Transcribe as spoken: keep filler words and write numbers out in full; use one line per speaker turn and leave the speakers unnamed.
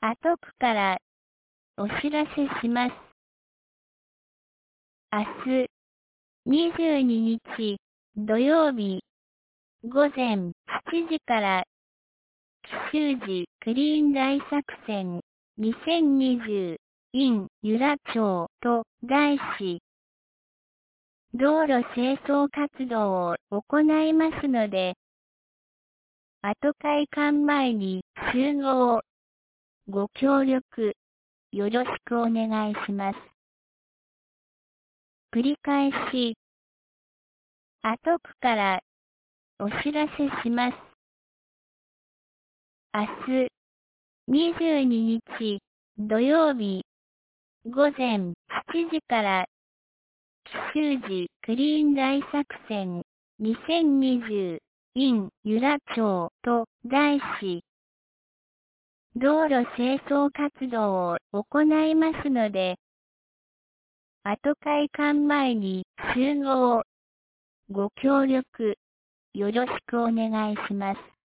後区からお知らせします。明日、にじゅうににち土曜日、午前しちじから、奇襲時クリーン大作戦にせんにじゅう in 由良町と題し、道路清掃活動を行いますので、後開館前に集合、ご協力、よろしくお願いします。繰り返し、後区からお知らせします。明日、にじゅうににち土曜日、午前しちじから、奇襲時クリーン大作戦にせんにじゅう in 由良町と題し、道路清掃活動を行いますので、後開館前に集合、ご協力、よろしくお願いします。